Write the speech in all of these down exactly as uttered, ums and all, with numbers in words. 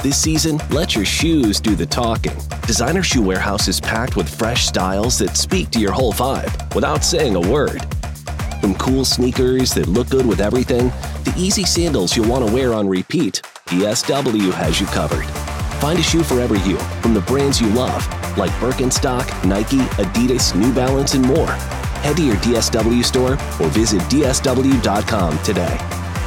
This season, let your shoes do the talking. Designer Shoe Warehouse is packed with fresh styles that speak to your whole vibe without saying a word. From cool sneakers that look good with everything, to easy sandals you'll want to wear on repeat, D S W has you covered. Find a shoe for every you from the brands you love, like Birkenstock, Nike, Adidas, New Balance, and more. Head to your D S W store or visit D S W dot com today.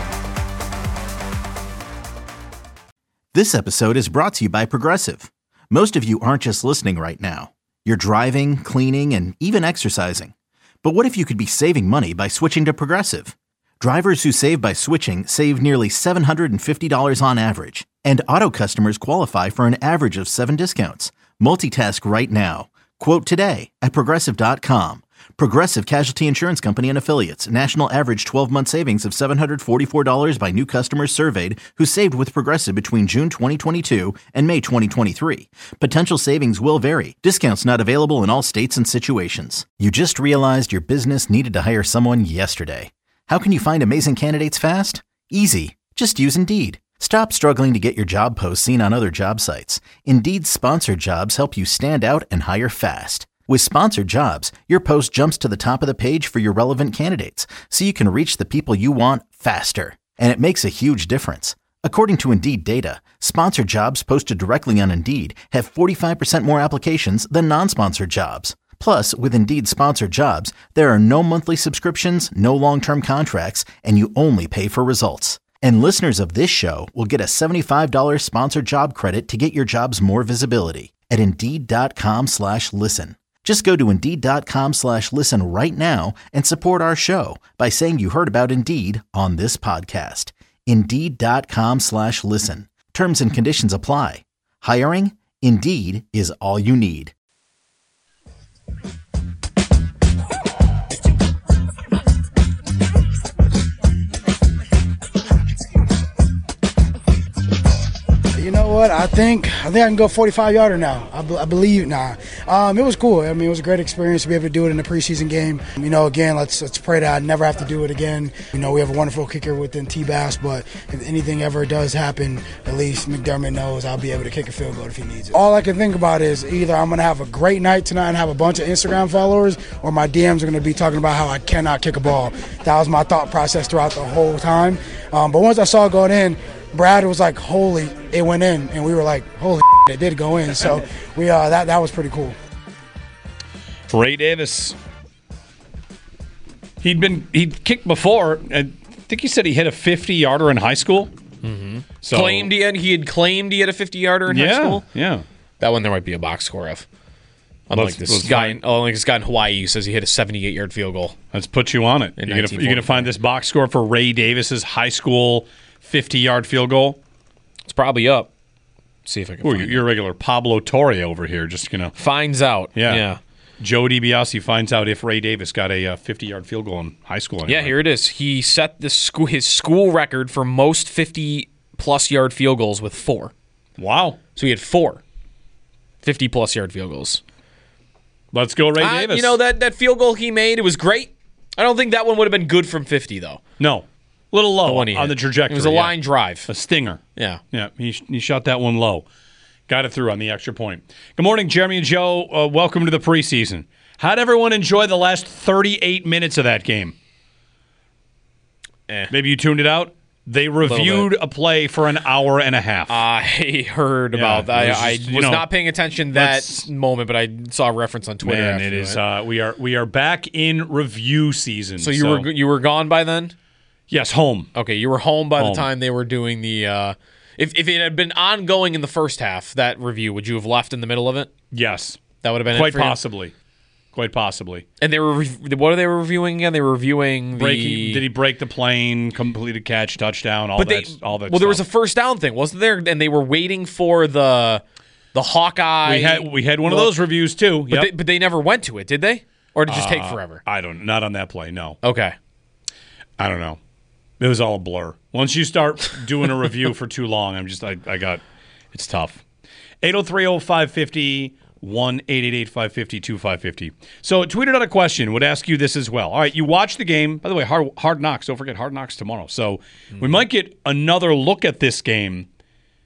This episode is brought to you by Progressive. Most of you aren't just listening right now. You're driving, cleaning, and even exercising. But what if you could be saving money by switching to Progressive? Drivers who save by switching save nearly seven hundred fifty dollars on average. And auto customers qualify for an average of seven discounts. Multitask right now. Quote today at Progressive dot com. Progressive Casualty Insurance Company and Affiliates. National average twelve-month savings of seven hundred forty-four dollars by new customers surveyed who saved with Progressive between June twenty twenty-two and May twenty twenty-three. Potential savings will vary. Discounts not available in all states and situations. You just realized your business needed to hire someone yesterday. How can you find amazing candidates fast? Easy. Just use Indeed. Stop struggling to get your job posts seen on other job sites. Indeed's sponsored jobs help you stand out and hire fast. With sponsored jobs, your post jumps to the top of the page for your relevant candidates, so you can reach the people you want faster. And it makes a huge difference. According to Indeed data, sponsored jobs posted directly on Indeed have forty-five percent more applications than non-sponsored jobs. Plus, with Indeed sponsored jobs, there are no monthly subscriptions, no long-term contracts, and you only pay for results. And listeners of this show will get a seventy-five dollars sponsored job credit to get your jobs more visibility at Indeed.com slash listen. Just go to Indeed.com slash listen right now and support our show by saying you heard about Indeed on this podcast. Indeed.com slash listen. Terms and conditions apply. Hiring? Indeed is all you need. You know what? I think I think I can go forty-five yarder now. I, b- I believe now. Nah. Um, it was cool. I mean, it was a great experience to be able to do it in a preseason game. You know, again, let's let's pray that I never have to do it again. You know, we have a wonderful kicker within T-Bass, but if anything ever does happen, at least McDermott knows I'll be able to kick a field goal if he needs it. All I can think about is either I'm going to have a great night tonight and have a bunch of Instagram followers, or my D Ms are going to be talking about how I cannot kick a ball. That was my thought process throughout the whole time. Um, but once I saw it going in, Brad was like, holy, it went in. And we were like, holy shit, it did go in. So we uh, that that was pretty cool. Ray Davis. He'd been he'd kicked before. I think he said he hit a fifty-yarder in high school. Mm-hmm. So, claimed he had, he had claimed he had a fifty-yarder in yeah, high school. Yeah. That one there might be a box score of. Unlike Let's- this let's guy, find- in, unlike this guy in Hawaii who says he hit a seventy-eight-yard field goal. Let's put you on it. In You're going to find this box score for Ray Davis's high school fifty-yard field goal? It's probably up. See if I can Ooh, find it. you're a regular Pablo Torre over here. Just, you know. Finds out. Yeah. Yeah. Joe DiBiase finds out if Ray Davis got a uh, fifty-yard field goal in high school. Anyway. Yeah, here it is. He set the school, his school record for most fifty-plus yard field goals with four. Wow. So he had four fifty-plus yard field goals. Let's go, Ray I, Davis. You know, that, that field goal he made, it was great. I don't think that one would have been good from fifty, though. No. A little low The one he on hit. the trajectory. It was a yeah. line drive. A stinger. Yeah. Yeah, he, he shot that one low. Got it through on the extra point. Good morning, Jeremy and Joe. Uh, welcome to the preseason. How'd everyone enjoy the last thirty-eight minutes of that game? Eh. Maybe you tuned it out? They reviewed a play for an hour and a half. I heard Yeah, about that. it was I, just, I you was know, not paying attention that let's- moment, but I saw a reference on Twitter. Man, after it is. that. Uh, we are we are back in review season. so you were you were gone by then? yes home. Okay, you were home by Home. the time they were doing the. Uh, if if it had been ongoing in the first half, that review, would you have left in the middle of it? Yes, That would have been it quite for you? possibly, quite possibly. And they were re- what are they reviewing again? They were reviewing the. Breaking, did he break the plane? Completed catch, touchdown, all But that, they, all that. well, there was a stuff. first down thing, wasn't there? And they were waiting for the the Hawkeye. We had we had one of look. those reviews too. But, Yep. they, but they never went to it, did they? Or did it just take Uh, forever? I don't. Not on that play. No. Okay. I don't know. It was all a blur. Once you start doing a review for too long, I'm just I, I got it's tough. eight oh three oh five fifty one eight eight eight five fifty two five fifty. So tweeted out a question. Would ask you this as well. All right, you watch the game. By the way, hard, hard knocks. Don't forget hard knocks tomorrow. So we might get another look at this game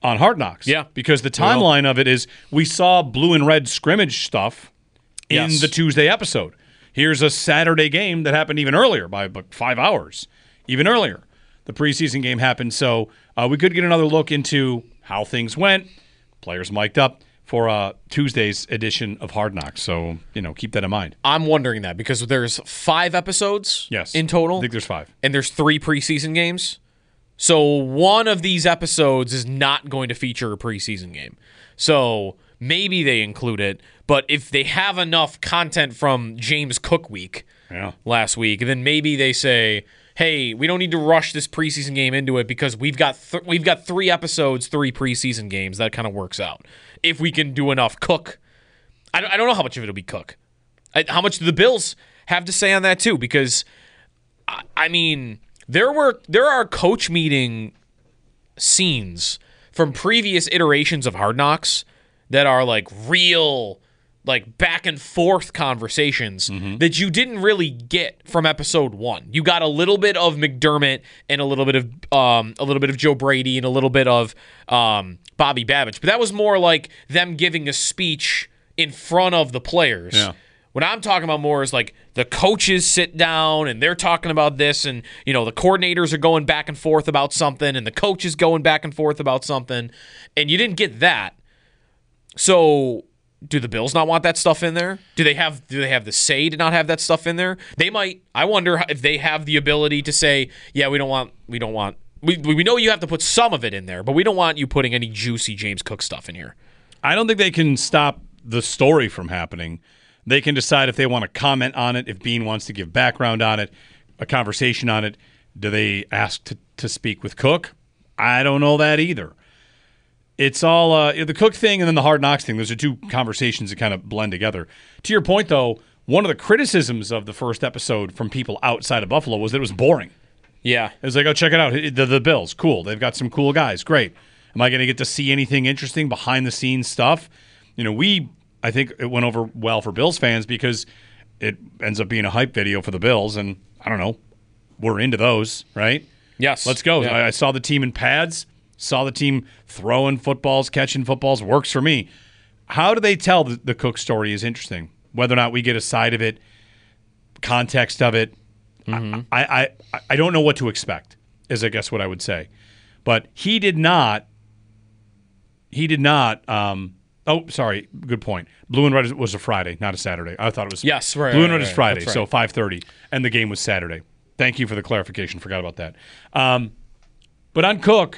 on Hard Knocks. Yeah. Because the timeline of it is we saw blue and red scrimmage stuff in Yes. the Tuesday episode. Here's a Saturday game that happened even earlier by about five hours, even earlier. The preseason game happened, so uh, we could get another look into how things went, players mic'd up for uh, Tuesday's edition of Hard Knocks. So, you know, keep that in mind. I'm wondering that because there's five episodes Yes. in total. I think there's five. And there's three preseason games. So one of these episodes is not going to feature a preseason game. So maybe they include it. But if they have enough content from James Cook week Yeah. last week, then maybe they say, hey, we don't need to rush this preseason game into it because we've got th- we've got three episodes, three preseason games. That kind of works out. If we can do enough Cook. I don't, I don't know how much of it will be Cook. I, how much do the Bills have to say on that too? Because, I, I mean, there were there are coach meeting scenes from previous iterations of Hard Knocks that are like real, like back and forth conversations that you didn't really get from episode one. You got a little bit of McDermott and a little bit of um, a little bit of Joe Brady and a little bit of um, Bobby Babbitt, but that was more like them giving a speech in front of the players. Yeah. What I'm talking about more is like the coaches sit down and they're talking about this, and you know the coordinators are going back and forth about something, and the coaches going back and forth about something, and you didn't get that. So, do the Bills not want that stuff in there? Do they have do they have the say to not have that stuff in there? They might. I wonder if they have the ability to say, yeah, we don't want we don't want we we know you have to put some of it in there, but we don't want you putting any juicy James Cook stuff in here. I don't think they can stop the story from happening. They can decide if they want to comment on it, if Bean wants to give background on it, a conversation on it. Do they ask to, to speak with Cook? I don't know that either. It's all uh, the Cook thing and then the Hard Knocks thing. Those are two conversations that kind of blend together. To your point, though, one of the criticisms of the first episode from people outside of Buffalo was that it was boring. Yeah. It was like, oh, check it out. The, the Bills, cool. They've got some cool guys. Great. Am I going to get to see anything interesting behind-the-scenes stuff? You know, we, I think it went over well for Bills fans because it ends up being a hype video for the Bills, and I don't know, we're into those, right? Yes. Let's go. Yeah. I, I saw the team in pads, saw the team throwing footballs, catching footballs. Works for me. How do they tell the, the Cook story is interesting. Whether or not we get a side of it, context of it, mm-hmm. I, I, I don't know what to expect, is I guess what I would say. But he did not, he did not, um, oh, sorry, good point. Blue and Red was a Friday, not a Saturday. I thought it was Yes, right, Blue right, and Red right, is Friday, that's right. so five thirty, and the game was Saturday. Thank you for the clarification. Forgot about that. Um, but on Cook,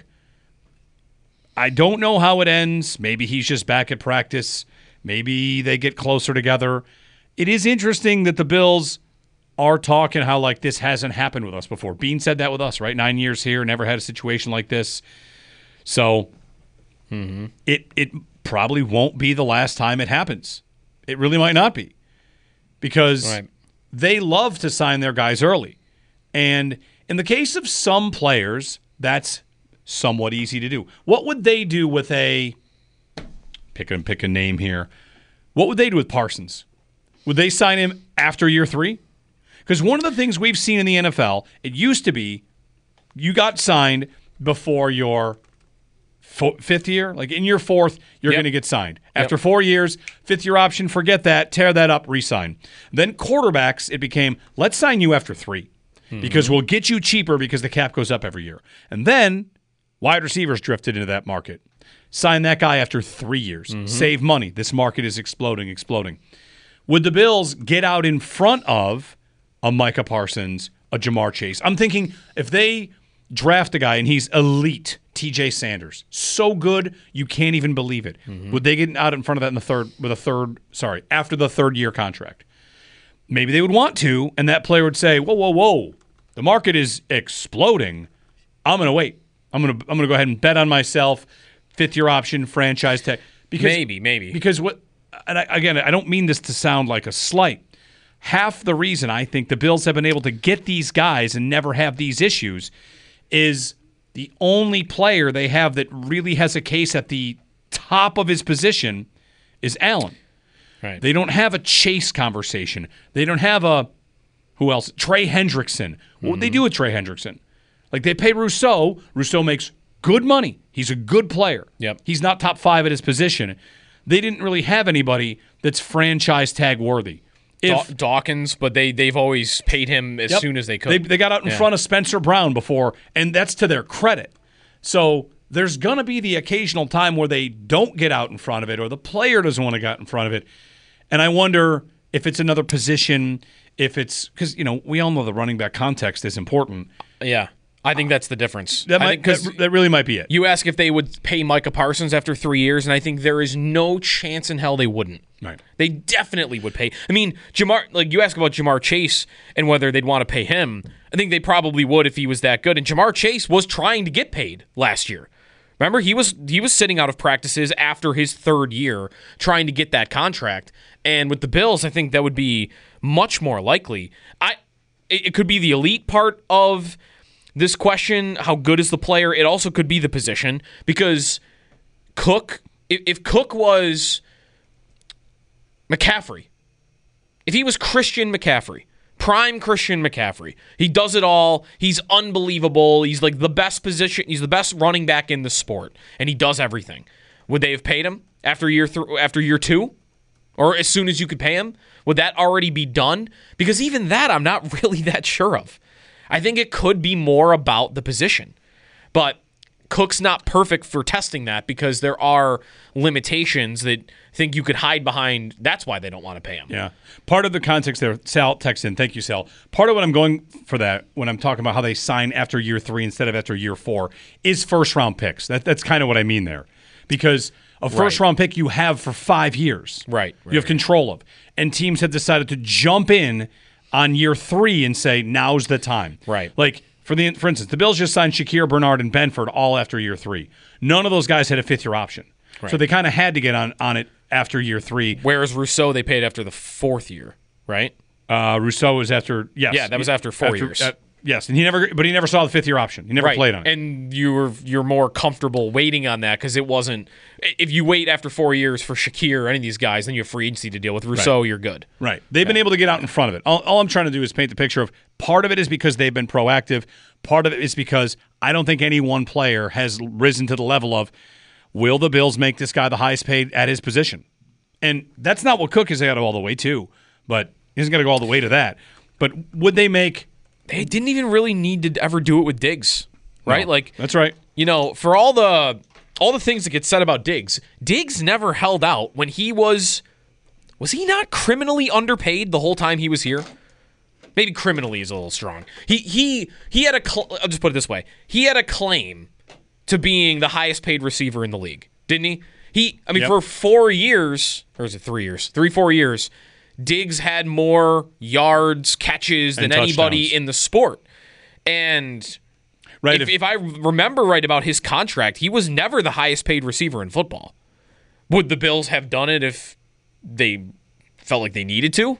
I don't know how it ends. Maybe he's just back at practice. Maybe they get closer together. It is interesting that the Bills are talking how like this hasn't happened with us before. Bean said that with us, right? Nine years here, never had a situation like this. So mm-hmm. it it probably won't be the last time it happens. It really might not be. Because Right. they love to sign their guys early. And in the case of some players, that's somewhat easy to do. What would they do with a pick a pick a name here? What would they do with Parsons? Would they sign him after year three? Because one of the things we've seen in the N F L, it used to be you got signed before your fo- fifth year. Like in your fourth, you're Yep. going to get signed. After Yep. four years, fifth year option, forget that, tear that up, re-sign. Then quarterbacks, it became, let's sign you after three Mm-hmm. because we'll get you cheaper because the cap goes up every year. And then wide receivers drifted into that market. Sign that guy after three years. Mm-hmm. Save money. This market is exploding, exploding. Would the Bills get out in front of a Micah Parsons, a Jamar Chase? I'm thinking if they draft a guy and he's elite, T J Sanders, so good you can't even believe it. Mm-hmm. Would they get out in front of that in the third with a third, sorry, after the third year contract? Maybe they would want to, and that player would say, whoa, whoa, whoa, the market is exploding. I'm going to wait. I'm going to I'm going to go ahead and bet on myself, fifth year option, franchise tag. Because, Maybe, maybe. Because what, and I, again, I don't mean this to sound like a slight. Half the reason I think the Bills have been able to get these guys and never have these issues is the only player they have that really has a case at the top of his position is Allen. Right. They don't have a Chase conversation. They don't have a, who else? Trey Hendrickson. What would they do with Trey Hendrickson? Like they pay Rousseau. Rousseau makes good money. He's a good player. Yep. He's not top five at his position. They didn't really have anybody that's franchise tag worthy. If, Daw- Dawkins, but they, they've always paid him as Yep. soon as they could. They, they got out in Yeah. front of Spencer Brown before, and that's to their credit. So there's going to be the occasional time where they don't get out in front of it or the player doesn't want to get out in front of it. And I wonder if it's another position, if it's – because, you know, we all know the running back context is important. Yeah. I think that's the difference. That, I might, think that, that really might be it. you ask if they would pay Micah Parsons after three years, and I think there is no chance in hell they wouldn't. Right. They definitely would pay. I mean, Jamar, like you ask about Jamar Chase and whether they'd want to pay him. I think they probably would if he was that good. And Jamar Chase was trying to get paid last year. Remember, he was he was sitting out of practices after his third year trying to get that contract. And with the Bills, I think that would be much more likely. I it, it could be the elite part of this question, how good is the player? It also could be the position, because Cook, if, if Cook was McCaffrey, if he was Christian McCaffrey, prime Christian McCaffrey, he does it all, he's unbelievable, he's like the best position, he's the best running back in the sport, and he does everything. Would they have paid him after year th- after year two? Or as soon as you could pay him? Would that already be done? Because even that I'm not really that sure of. I think it could be more about the position. But Cook's not perfect for testing that because there are limitations that think you could hide behind. That's why they don't want to pay him. Yeah. Part of the context there, Sal texts in, thank you, Sal. Part of what I'm going for that when I'm talking about how they sign after year three instead of after year four is first-round picks. That, that's kind of what I mean there. Because a first-round pick you have for five years. Right. right you have right. control of. And teams have decided to jump in on year three and say, now's the time. Right. Like, for the for instance, the Bills just signed Shakir, Bernard, and Benford all after year three. None of those guys had a fifth-year option. Right. So they kind of had to get on, on it after year three. Whereas Rousseau, they paid after the fourth year, right? Uh, Rousseau was after, yes. Yeah, that was after four years. Uh, yes, and he never, but he never saw the fifth-year option. He never Right. played on it. And you were you're more comfortable waiting on that because it wasn't. If you wait after four years for Shakir or any of these guys, then you have free agency to deal with. Rousseau, Right. you're good. Right. They've been able to get out in front of it. All, all I'm trying to do is paint the picture of part of it is because they've been proactive. Part of it is because I don't think any one player has risen to the level of, will the Bills make this guy the highest paid at his position? And that's not what Cook has got to go all the way to, but he hasn't got to go all the way to that. But would they make... They didn't even really need to ever do it with Diggs, right? No, like that's right. You know, for all the all the things that get said about Diggs, Diggs never held out when he was. Was he not criminally underpaid the whole time he was here? Maybe criminally is a little strong. He he he had a. Cl- I'll just put it this way: he had a claim to being the highest paid receiver in the league, didn't he? He. I mean, Yep. for four years, or is it three years? Three, four years. Diggs had more yards, catches than And anybody touchdowns. in the sport. And Right. if, if I remember right about his contract, he was never the highest paid receiver in football. Would the Bills have done it if they felt like they needed to?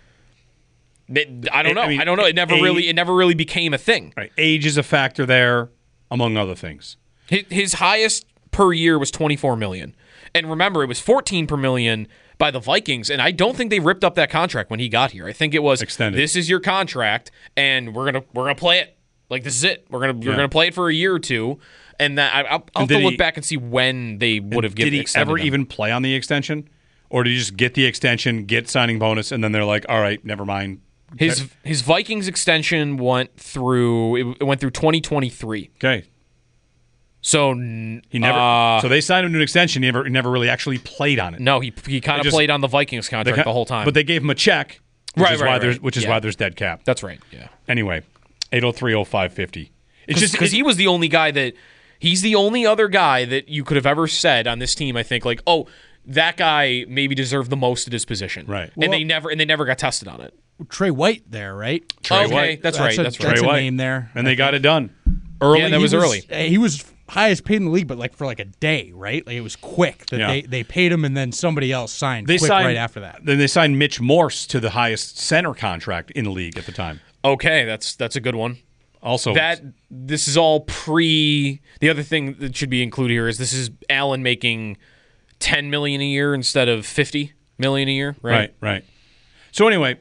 They- I don't know. I I, mean, don't know. It never a- really it never really became a thing. right. Age is a factor there, among other things. His, his highest per year was twenty-four million dollars. And remember, it was fourteen per million by the Vikings, and I don't think they ripped up that contract when he got here. I think it was Extended. This is your contract, and we're gonna we're gonna play it like this is it. We're gonna we're Yeah. gonna play it for a year or two, and that I, I'll, I'll have And to did look he- back and see when they would have given. Did he extended ever him. even play on the extension? Or did he just get the extension, get signing bonus, and then they're like, all right, never mind. His his Vikings extension went through it, it went through twenty twenty-three. Okay. So n- He never. uh, so they signed him to an extension. He never, he never really actually played on it. no, he he kind They of just- played on the Vikings They contract ca- the whole time. But they gave him a check, which Right, is right, why right. there's which is Yeah. why there's dead cap. That's right. Yeah. Anyway, eight oh three oh five fifty. It's just Because it- he was the only guy that he's the only other guy that you could have ever said on this team. I think like, oh, that guy maybe deserved the most at his position, Right. And Well- they never and they never got tested on it. Trey White there, right? Trey okay, White. that's right. a, That's that's right. Trey a White. name there. and they got it done early. Yeah, that He was early. He was highest paid in the league, but like for like a day, right? Like it was quick that Yeah. they, they paid him, and then somebody else signed They quick signed right after that. Then they signed Mitch Morse to the highest center contract in the league at the time. Okay, that's that's a good one. Also, That this is all pre. The other thing that should be included here is this is Allen making ten million a year instead of fifty million a year, right? right, right. So anyway,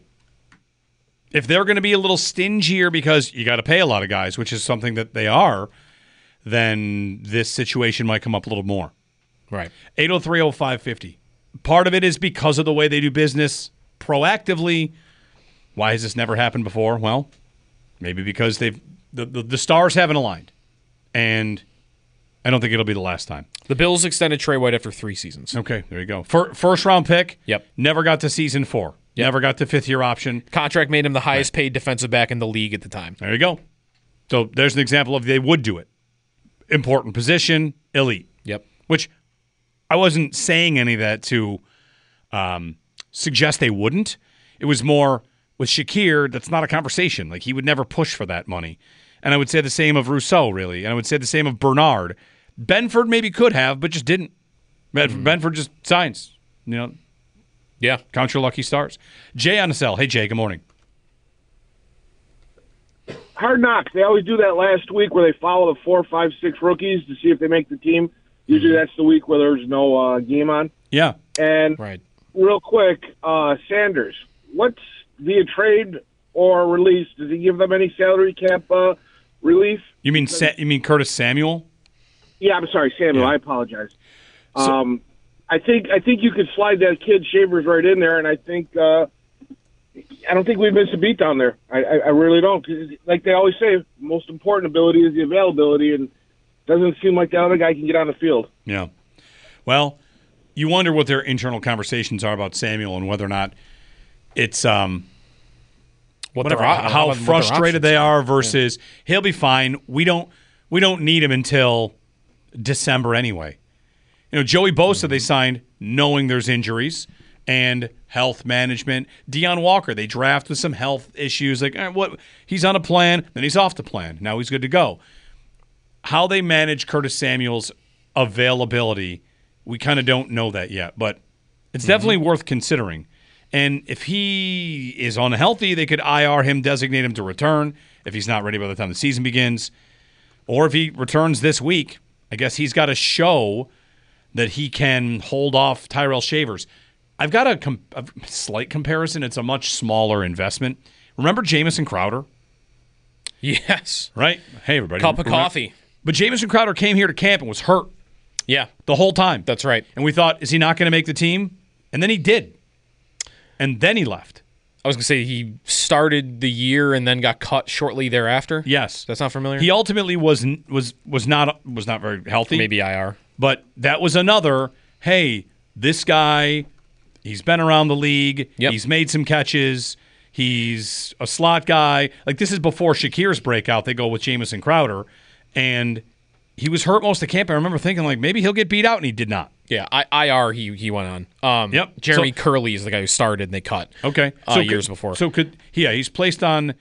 if they're going to be a little stingier because you got to pay a lot of guys, which is something that they are, then this situation might come up a little more. Right. eight oh three oh five fifty. Part of it is because of the way they do business proactively. Why has this never happened before? Well, maybe because they've the, the, the stars haven't aligned. And I don't think it'll be the last time. The Bills extended Trey White after three seasons. Okay, there you go. Fir- first round pick. Yep. Never got to season four. Yep. Never got to fifth year option. Contract made him the highest paid defensive back in the league at the time. There you go. So there's an example of they would do it. Important position, elite. Yep. Which I wasn't saying any of that to um, suggest they wouldn't. It was more with Shakir, that's not a conversation. Like, he would never push for that money. And I would say the same of Rousseau, really. And I would say the same of Bernard. Benford maybe could have, but just didn't. Ben- mm. Benford just signs. You know, yeah. Count your lucky stars. Jay on the cell. Hey, Jay, good morning. Hard Knocks. They always do that last week where they follow the four, five, six rookies to see if they make the team. Usually that's the week where there's no uh, game on. Yeah. And right. real quick, uh, Sanders, what's via trade or release? Does he give them any salary cap uh, relief? You mean Sa- you mean Curtis Samuel? Yeah, I'm sorry, Samuel. Yeah. I apologize. So, um, I think I think you could slide that kid Shavers right in there, and I think uh, I don't think we've missed a beat down there. I, I, I really don't. 'Cause like they always say, the most important ability is the availability, and it doesn't seem like the other guy can get on the field. Yeah. Well, you wonder what their internal conversations are about Samuel and whether or not it's um, what whatever, how, how what frustrated they are. are versus yeah. he'll be fine. We don't we don't need him until December anyway. You know, Joey Bosa mm-hmm. they signed knowing there's injuries and health management. Deion Walker they draft with some health issues. Like eh, what he's on a plan, then he's off the plan. Now he's good to go. How they manage Curtis Samuel's availability, we kind of don't know that yet, but it's mm-hmm. definitely worth considering. And if he is unhealthy, they could I R him, designate him to return if he's not ready by the time the season begins. Or if he returns this week, I guess he's got to show that he can hold off Tyrell Shavers. I've got a, com- a slight comparison. It's a much smaller investment. Remember Jamison Crowder? Yes. Right? Hey, everybody. Cup of Remember? coffee. But Jamison Crowder came here to camp and was hurt. Yeah. The whole time. That's right. And we thought, is he not going to make the team? And then he did. And then he left. I was going to say he started the year and then got cut shortly thereafter. Yes. That's not familiar? He ultimately was was was not was not very healthy. Maybe I R. But that was another, hey, this guy, he's been around the league. Yep. He's made some catches. He's a slot guy. Like, this is before Shakir's breakout. They go with Jamison Crowder. And he was hurt most of camp. I remember thinking, like, maybe he'll get beat out, and he did not. Yeah, I, I R he he went on. Um, yep. Jeremy so, Curley is the guy who started, and they cut. Okay. Uh, so years could, before. So could yeah, he's placed on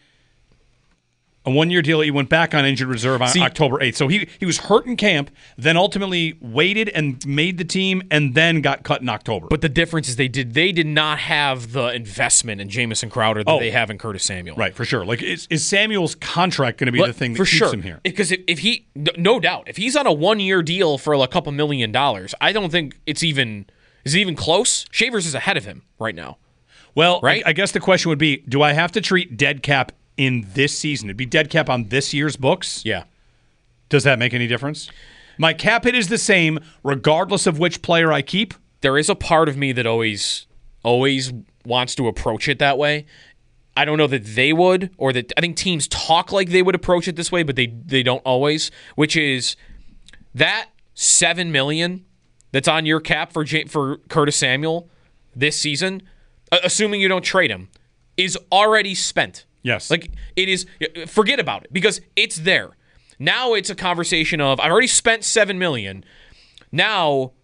a one-year deal. He went back on injured reserve on See, October eighth. So he he was hurt in camp, then ultimately waited and made the team, and then got cut in October. But the difference is they did they did not have the investment in Jamison Crowder that oh, they have in Curtis Samuel. Right, for sure. Like, is, is Samuel's contract going to be but, the thing that for keeps sure. him here? Because if, if he, no doubt, if he's on a one-year deal for a couple million dollars, I don't think it's even is it even close. Shavers is ahead of him right now. Well, right? I, I guess the question would be, do I have to treat dead cap in this season? It'd be dead cap on this year's books? Yeah. Does that make any difference? My cap hit is the same regardless of which player I keep? There is a part of me that always always wants to approach it that way. I don't know that they would, or that I think teams talk like they would approach it this way, but they they don't always, which is that seven million dollars that's on your cap for J- for Curtis Samuel this season, assuming you don't trade him, is already spent. Yes. Like, it is, forget about it, because it's there. Now it's a conversation of, I've already spent seven million dollars. Now,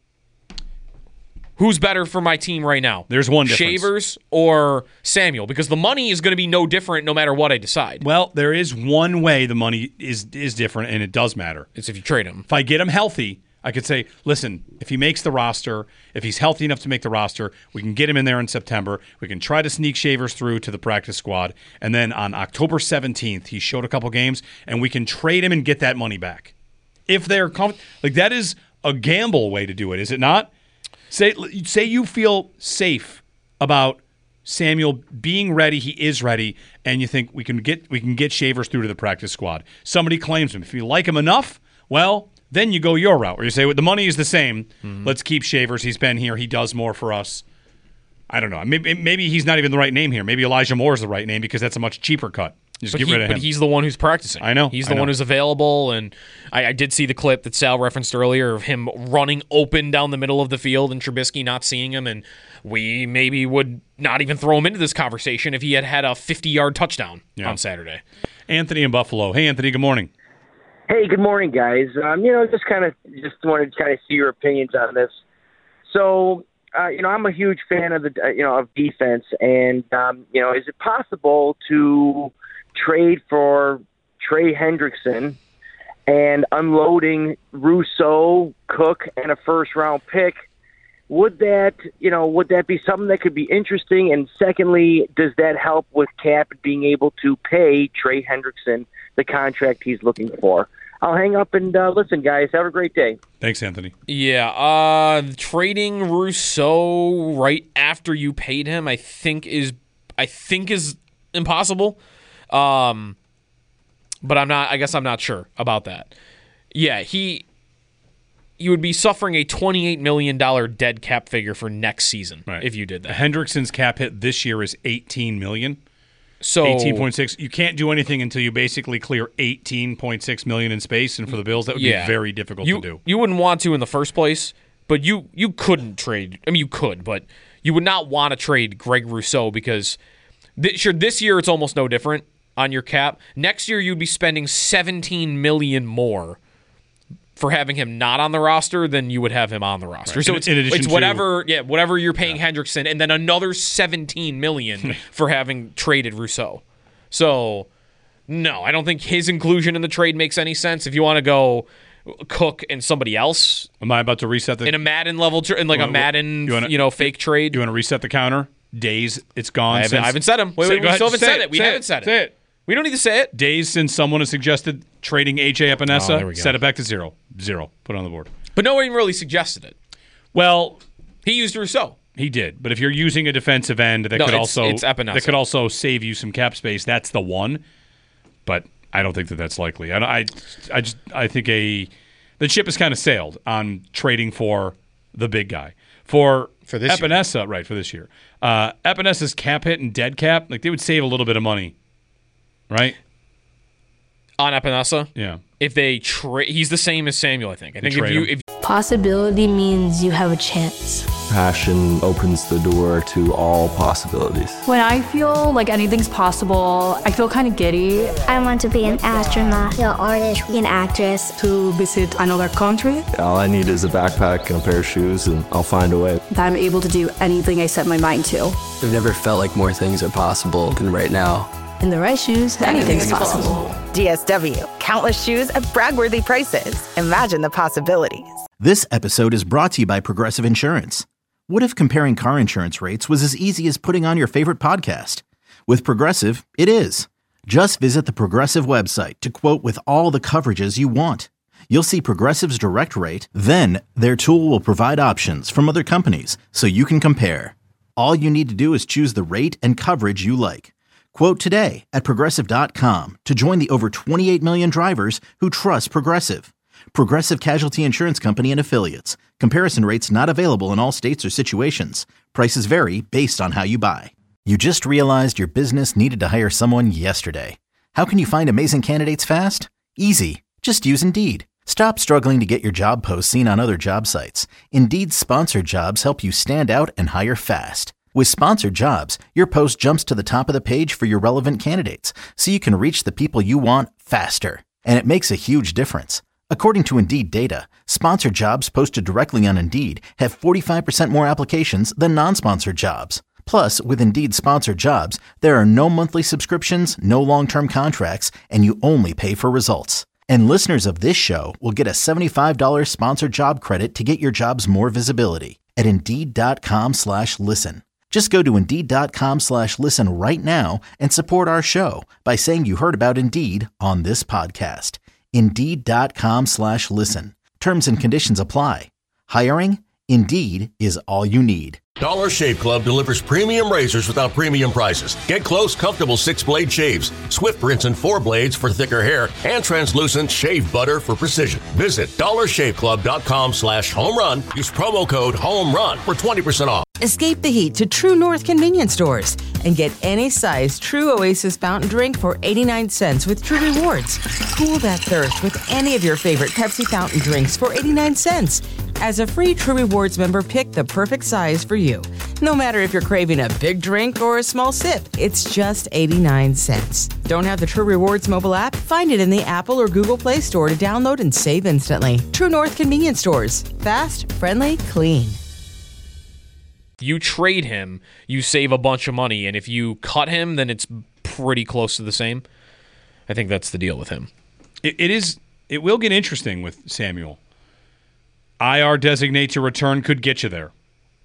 who's better for my team right now? There's one difference. Shavers or Samuel? Because the money is going to be no different no matter what I decide. Well, there is one way the money is is different, and it does matter. It's if you trade him. If I get him healthy, I could say, listen, if he makes the roster, if he's healthy enough to make the roster, we can get him in there in September. We can try to sneak Shavers through to the practice squad. And then on October seventeenth, he showed a couple games, and we can trade him and get that money back. If they're com- like, that is a gamble way to do it, is it not? Say, say you feel safe about Samuel being ready, he is ready, and you think we can get we can get Shavers through to the practice squad. Somebody claims him. If you like him enough, Well, then you go your route where you say, well, the money is the same. Mm-hmm. Let's keep Shavers. He's been here. He does more for us. I don't know. Maybe, maybe he's not even the right name here. Maybe Elijah Moore is the right name because that's a much cheaper cut. Just but get he, rid of him. But he's the one who's practicing. I know. He's I the know. one who's available. And I, I did see the clip that Sal referenced earlier of him running open down the middle of the field and Trubisky not seeing him. And we maybe would not even throw him into this conversation if he had had a fifty-yard touchdown yeah. on Saturday. Anthony in Buffalo. Hey, Anthony, good morning. Hey, good morning, guys. Um, you know, just kind of just wanted to kind of see your opinions on this. So, uh, you know, I'm a huge fan of the, uh, you know, of defense, and um, you know, is it possible to trade for Trey Hendrickson and unloading Rousseau, Cook, and a first-round pick? Would that, you know, would that be something that could be interesting? And secondly, does that help with Cap being able to pay Trey Hendrickson the contract he's looking for? I'll hang up and uh, listen, guys. Have a great day. Thanks, Anthony. Yeah, uh, trading Rousseau right after you paid him, I think is, I think is impossible. Um, but I'm not. I guess I'm not sure about that. Yeah, he. You would be suffering a twenty-eight million dollars dead cap figure for next season right. if you did that. Hendrickson's cap hit this year is eighteen million dollars. So eighteen point six. You can't do anything until you basically clear eighteen point six million dollars in space, and for the Bills, that would yeah. be very difficult you, to do. You wouldn't want to in the first place, but you you couldn't trade. I mean, you could, but you would not want to trade Greg Rousseau because th- sure this year it's almost no different on your cap. Next year you'd be spending seventeen million dollars more for having him not on the roster than you would have him on the roster. Right. So in, it's, in it's whatever to, yeah, whatever you're paying yeah. Hendrickson, and then another seventeen million dollars for having traded Rousseau. So no, I don't think his inclusion in the trade makes any sense. If you want to go Cook and somebody else, am I about to reset the in a Madden level tra- in like wanna, a Madden you, wanna, you know fake trade? You want to reset the counter? Days it's gone. I haven't, since, I haven't said him. Wait, wait, we still haven't said it. We haven't said it. Say it. We don't need to say it. Days since someone has suggested trading A J Epinesa, oh, set it back to zero. Zero. Put it on the board. But no one really suggested it. Well, he used Rousseau. He did. But if you're using a defensive end that no, could it's, also it's that could also save you some cap space, that's the one. But I don't think that that's likely. I I, I just I think a the ship has kind of sailed on trading for the big guy. For for this Epinesa, year. right, for this year. Uh, Epinesa's cap hit and dead cap, like they would save a little bit of money. Right? On Epinesa? Yeah. If they trade, he's the same as Samuel, I think. I think if you if possibility means you have a chance. Passion opens the door to all possibilities. When I feel like anything's possible, I feel kind of giddy. I want to be an astronaut, an artist, an actress. To visit another country. All I need is a backpack and a pair of shoes, and I'll find a way. That I'm able to do anything I set my mind to. I've never felt like more things are possible than right now. In the right shoes, anything's possible. D S W. Countless shoes at brag-worthy prices. Imagine the possibilities. This episode is brought to you by Progressive Insurance. What if comparing car insurance rates was as easy as putting on your favorite podcast? With Progressive, it is. Just visit the Progressive website to quote with all the coverages you want. You'll see Progressive's direct rate, then their tool will provide options from other companies so you can compare. All you need to do is choose the rate and coverage you like. Quote today at Progressive dot com to join the over twenty-eight million drivers who trust Progressive. Progressive Casualty Insurance Company and Affiliates. Comparison rates not available in all states or situations. Prices vary based on how you buy. You just realized your business needed to hire someone yesterday. How can you find amazing candidates fast? Easy. Just use Indeed. Stop struggling to get your job posts seen on other job sites. Indeed's sponsored jobs help you stand out and hire fast. With sponsored jobs, your post jumps to the top of the page for your relevant candidates, so you can reach the people you want faster. And it makes a huge difference. According to Indeed data, sponsored jobs posted directly on Indeed have forty-five percent more applications than non-sponsored jobs. Plus, with Indeed sponsored jobs, there are no monthly subscriptions, no long-term contracts, and you only pay for results. And listeners of this show will get a seventy-five dollars sponsored job credit to get your jobs more visibility at Indeed.com slash listen. Just go to Indeed.com slash listen right now and support our show by saying you heard about Indeed on this podcast. Indeed.com slash listen. Terms and conditions apply. Hiring? Indeed is all you need. Dollar Shave Club delivers premium razors without premium prices. Get close, comfortable six-blade shaves, swift rinse and four blades for thicker hair, and translucent shave butter for precision. Visit dollarshaveclub.com slash home run. Use promo code HOMERUN for twenty percent off. Escape the heat to True North convenience stores and get any size True Oasis fountain drink for eighty-nine cents with True Rewards. Cool that thirst with any of your favorite Pepsi fountain drinks for eighty-nine cents. As a free True Rewards member, pick the perfect size for you. No matter if you're craving a big drink or a small sip, it's just eighty-nine cents. Don't have the True Rewards mobile app? Find it in the Apple or Google Play Store to download and save instantly. True North convenience stores. Fast, friendly, clean. You trade him, you save a bunch of money, and if you cut him, then it's pretty close to the same. I think that's the deal with him. It, it is. It will get interesting with Samuel. I R designate to return could get you there.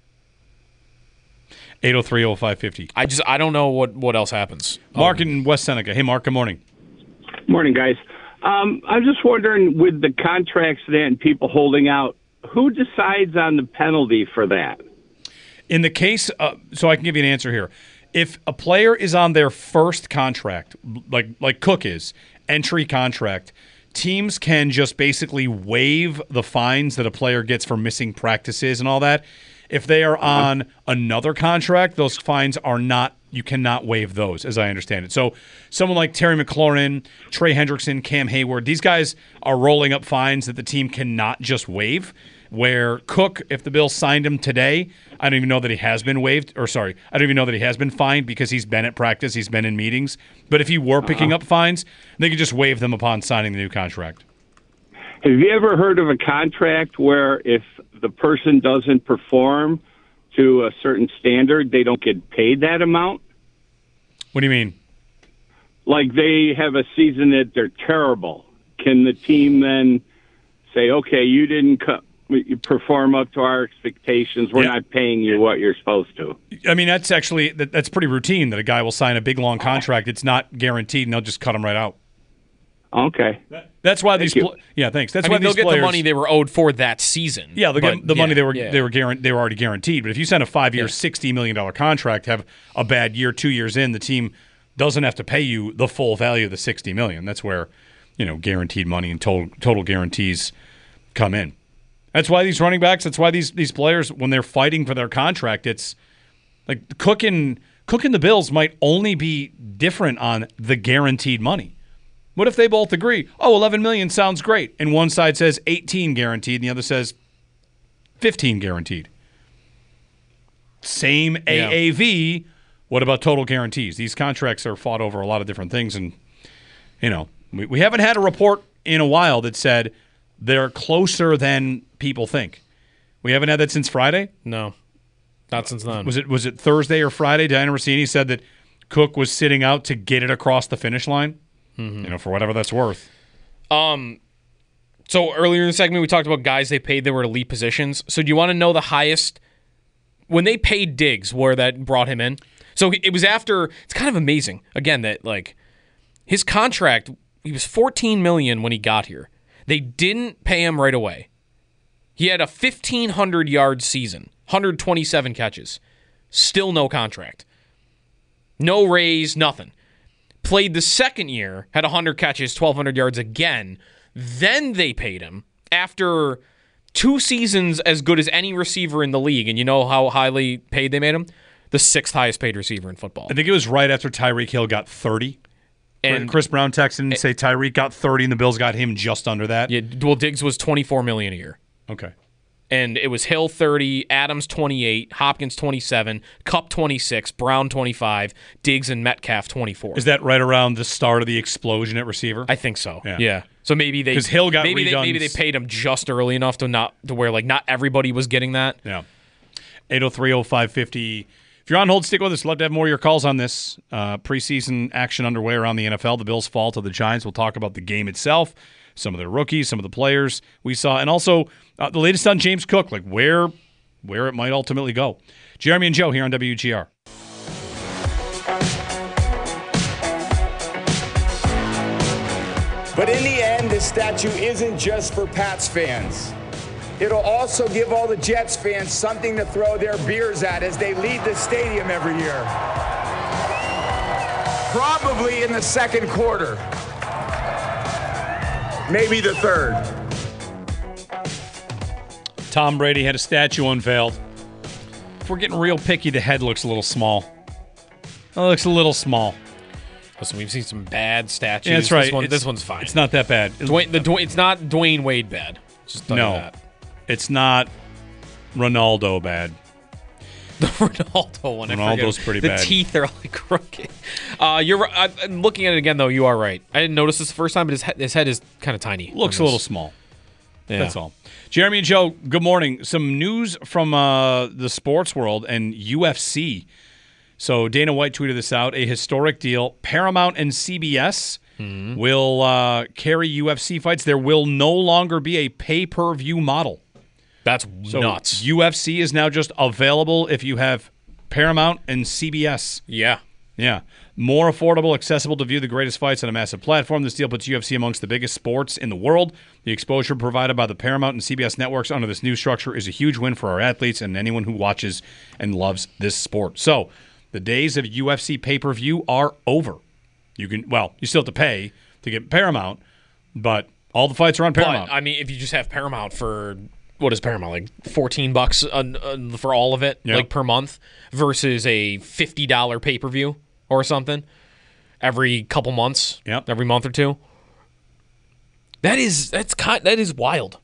eight oh three oh five fifty. I just I don't know what, what else happens. Mark um, in West Seneca. Hey, Mark, good morning. Morning, guys. Um, I'm just wondering, with the contracts and people holding out, who decides on the penalty for that? In the case, uh, so I can give you an answer here. If a player is on their first contract, like like Cook is, entry contract, teams can just basically waive the fines that a player gets for missing practices and all that. If they are on another contract, those fines are not, you cannot waive those, as I understand it. So someone like Terry McLaurin, Trey Hendrickson, Cam Hayward, these guys are rolling up fines that the team cannot just waive. Where Cook, if the Bills signed him today, I don't even know that he has been waived, or sorry, I don't even know that he has been fined because he's been at practice, he's been in meetings. But if he were picking uh-huh. up fines, they could just waive them upon signing the new contract. Have you ever heard of a contract where if the person doesn't perform to a certain standard, they don't get paid that amount? What do you mean? Like they have a season that they're terrible. Can the team then say, okay, you didn't co- you perform up to our expectations, we're yeah. not paying you what you're supposed to? I mean, that's actually that, that's pretty routine that a guy will sign a big, long contract. It's not guaranteed, and they'll just cut him right out. Okay. That's why Thank these pl- yeah, thanks. That's I why mean, they'll these get players, the money they were owed for that season. Yeah, they'll but, get the yeah, money they were yeah. they were guaranteed, they were already guaranteed. But if you sign a five-year, yeah. sixty million dollars contract, have a bad year, two years in, the team doesn't have to pay you the full value of the sixty million dollars. That's where, you know, guaranteed money and total total guarantees come in. That's why these running backs, that's why these these players, when they're fighting for their contract, it's like Cook and, Cook and the Bills might only be different on the guaranteed money. What if they both agree, oh, eleven million dollars sounds great, and one side says eighteen guaranteed, and the other says fifteen guaranteed? Same A A V, yeah. What about total guarantees? These contracts are fought over a lot of different things, and, you know, we, we haven't had a report in a while that said they're closer than people think. We haven't had that since Friday? No, not since then. Was it was it Thursday or Friday? Diana Rossini said that Cook was sitting out to get it across the finish line. Mm-hmm. You know, for whatever that's worth. Um, so earlier in the segment, we talked about guys they paid that were elite positions. So do you want to know the highest when they paid Diggs, where that brought him in? So it was after. It's kind of amazing again that like his contract. He was fourteen million dollars when he got here. They didn't pay him right away. He had a fifteen hundred yard season, one hundred twenty-seven catches, still no contract, no raise, nothing. Played the second year, had one hundred catches, twelve hundred yards again. Then they paid him after two seasons as good as any receiver in the league. And you know how highly paid they made him? The sixth highest paid receiver in football. I think it was right after Tyreek Hill got thirty. And Chris Brown texted and say Tyreek got thirty and the Bills got him just under that. Yeah, well, Diggs was twenty-four million dollars a year. Okay. And it was Hill thirty, Adams twenty-eight, Hopkins twenty-seven, Kupp twenty-six, Brown twenty-five, Diggs and Metcalf twenty-four. Is that right around the start of the explosion at receiver? I think so. Yeah. yeah. So maybe they because Hill got maybe redone. they, maybe they paid him just early enough to not to where like not everybody was getting that. Yeah. eight oh three oh five fifty. If you're on hold, stick with us. Love to have more of your calls on this. Uh, preseason action underway around the N F L. The Bills fall to the Giants. We'll talk about the game itself, some of their rookies, some of the players we saw, and also uh, the latest on James Cook, like where where it might ultimately go. Jeremy and Joe here on W G R. But in the end, this statue isn't just for Pats fans. It'll also give all the Jets fans something to throw their beers at as they lead the stadium every year. Probably in the second quarter. Maybe the third. Tom Brady had a statue unveiled. If we're getting real picky, the head looks a little small. It looks a little small. Listen, we've seen some bad statues. Yeah, that's right. This, one, It's- this one's fine. It's not that bad. Dwayne, the, Dwayne, it's not Dwayne Wade bad. Just tell you No, that. it's not Ronaldo bad. The Ronaldo one. I Ronaldo's forget. pretty the bad. The teeth are like crooked. Uh, you're. right. I- I'm looking at it again, though. You are right. I didn't notice this the first time, but his head, his head is kind of tiny. Looks a little small. Yeah. That's all. Jeremy and Joe, good morning. Some news from uh, the sports world and U F C. So Dana White tweeted this out. A historic deal. Paramount and C B S Mm-hmm. will uh, carry U F C fights. There will no longer be a pay-per-view model. That's So nuts. U F C is now just available if you have Paramount and C B S. Yeah. Yeah. More affordable, accessible to view the greatest fights on a massive platform. This deal puts U F C amongst the biggest sports in the world. The exposure provided by the Paramount and C B S networks under this new structure is a huge win for our athletes and anyone who watches and loves this sport. So, the days of U F C pay-per-view are over. You can, well, you still have to pay to get Paramount, but all the fights are on Paramount. But, I mean, if you just have Paramount for, what is Paramount, like fourteen bucks uh, uh, for all of it, Yep. like per month, versus a fifty dollars pay-per-view or something every couple months, yep. every month or two. That is, that's kind, that is wild.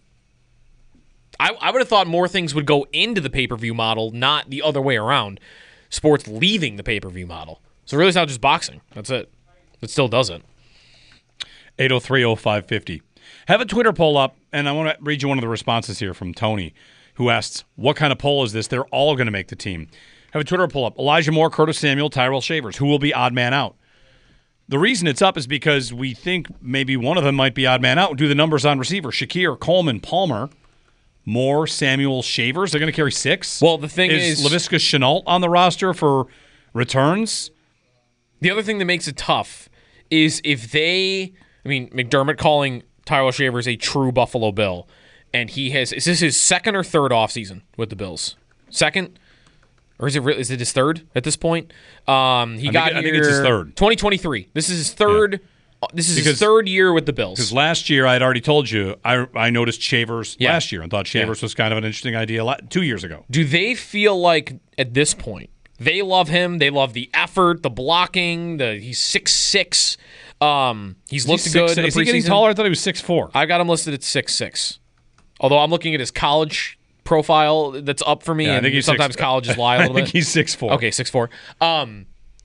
I, I would have thought more things would go into the pay-per-view model, not the other way around. Sports leaving the pay-per-view model. So really it's not just boxing. That's it. It still doesn't. eight oh three oh five fifty. Have a Twitter poll up, and I want to read you one of the responses here from Tony, who asks, what kind of poll is this? They're all going to make the team. Have a Twitter poll up. Elijah Moore, Curtis Samuel, Tyrell Shavers. Who will be odd man out? The reason it's up is because we think maybe one of them might be odd man out. Do the numbers on receiver. Shakir, Coleman, Palmer, Moore, Samuel, Shavers. They're going to carry six. Well, the thing is, is... Laviska Shenault on the roster for returns? The other thing that makes it tough is if they... I mean, McDermott calling Tyrell Shavers a true Buffalo Bill, and he has... Is this his second or third offseason with the Bills? Second? Or is it really, is it his third at this point? Um, he I got think, I here think it's his third. twenty twenty-three. This is his third. Yeah. This is Because, his third year with the Bills. Because last year I had already told you I I noticed Shavers Yeah. last year and thought Shavers Yeah. was kind of an interesting idea la- two years ago. Do they feel like at this point they love him? They love the effort, the blocking. The he's six six. Um, he's Is looked he good. six- in the is he getting preseason. taller? I thought he was six four. I got him listed at six six. Although I'm looking at his college profile that's up for me, Yeah, I and think he's sometimes six- colleges lie a little I think bit. he's six four. Okay, six four. Um,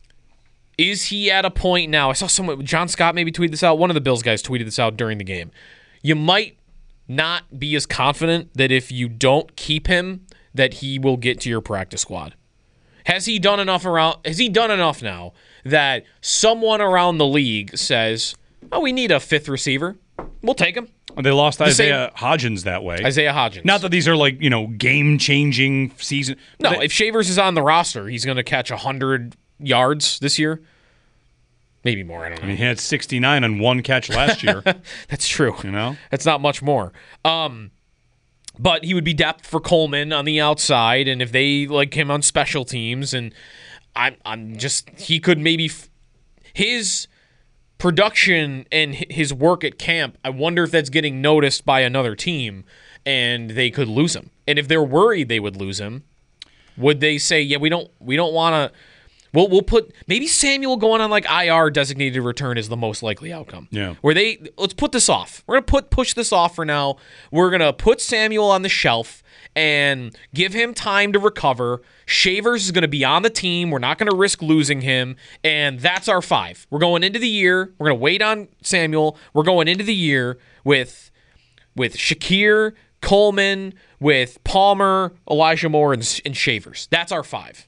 is he at a point now? I saw someone, John Scott maybe tweeted this out. One of the Bills guys tweeted this out during the game. You might not be as confident that if you don't keep him, that he will get to your practice squad. Has he done enough around? Has he done enough now that someone around the league says, "Oh, we need a fifth receiver. We'll take him." They lost The same- Isaiah Hodgins that way. Isaiah Hodgins. Not that these are like, you know, game-changing season. No, They- if Shavers is on the roster, he's going to catch one hundred yards this year. Maybe more, I don't know. I mean, he had sixty-nine on one catch last year. That's true. You know? That's not much more. Um, but he would be depth for Coleman on the outside, and if they like him on special teams, and I'm, I'm just he could maybe f- his production and hi- his work at camp. I wonder if that's getting noticed by another team, and they could lose him. And if they're worried they would lose him, would they say, "Yeah, we don't, we don't want to." We'll, we'll put maybe Samuel going on like I R designated return is the most likely outcome. Yeah. Where they let's put this off. We're gonna put push this off for now. We're gonna put Samuel on the shelf and give him time to recover. Shavers is gonna be on the team. We're not gonna risk losing him, and that's our five. We're going into the year. We're gonna wait on Samuel. We're going into the year with with Shakir, Coleman, with Palmer, Elijah Moore, and, and Shavers. That's our five.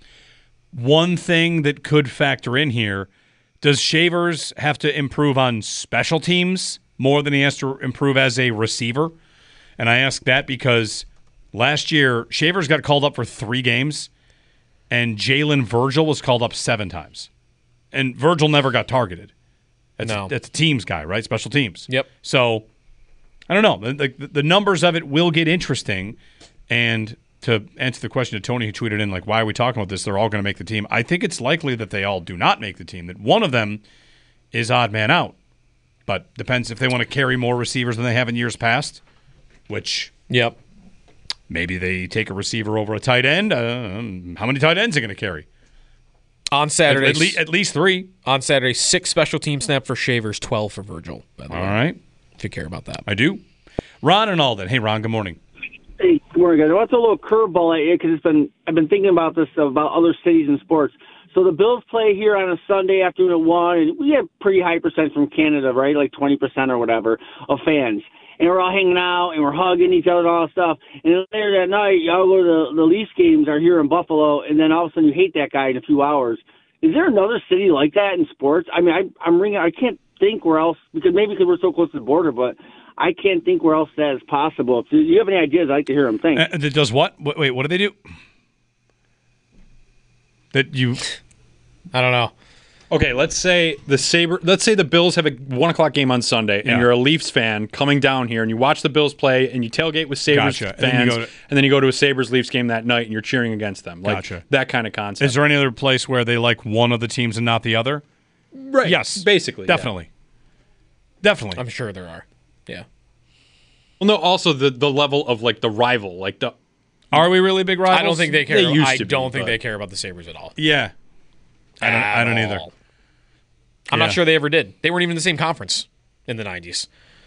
One thing that could factor in here, does Shavers have to improve on special teams more than he has to improve as a receiver? And I ask that because last year, Shavers got called up for three games, and Jalen Virgil was called up seven times. And Virgil never got targeted. That's, No. that's a teams guy, right? Special teams. Yep. So I don't know. The, the, the numbers of it will get interesting. And to answer the question to Tony, who tweeted in, like, why are we talking about this? They're all going to make the team. I think it's likely that they all do not make the team, that one of them is odd man out. But depends if they want to carry more receivers than they have in years past, which yep, maybe they take a receiver over a tight end. Uh, how many tight ends are going to carry? On Saturday. At, at, le- at least three. On Saturday, six special team snap for Shavers, twelve for Virgil. By the all way. right. If you care about that. I do. Ron and Alden. Hey, Ron, good morning. Hey, good morning, guys. I want to throw a little curveball at you because it's been I've been thinking about this about other cities and sports. So the Bills play here on a Sunday afternoon at one, and we have pretty high percent from Canada, right? Like twenty percent or whatever of fans. And we're all hanging out and we're hugging each other and all that stuff. And then later that night, y'all go to the, the Leafs games are here in Buffalo, and then all of a sudden you hate that guy in a few hours. Is there another city like that in sports? I mean, I, I'm ringing. I can't think where else because maybe because we're so close to the border, but I can't think where else that is possible. If you have any ideas, I'd like to hear them think. Uh, that does what? Wait, what do they do? That you? I don't know. Okay, let's say the Sabre. Let's say the Bills have a one o'clock game on Sunday, and Yeah. you're a Leafs fan coming down here, and you watch the Bills play, and you tailgate with Sabres Gotcha. fans, And then you go to- and then you go to a Sabres Leafs game that night, and you're cheering against them. Like Gotcha. that kind of concept. Is there any other place where they like one of the teams and not the other? Right. Yes. Basically. Definitely. Yeah. Definitely. I'm sure there are. Yeah. Well, no. Also, the the level of like the rival, like the. Are we really big rivals? I don't think they care. They used I to be, don't think but- they care about the Sabres at all. Yeah. I don't. At I don't either. all. I'm Yeah. not sure they ever did. They weren't even in the same conference in the nineties.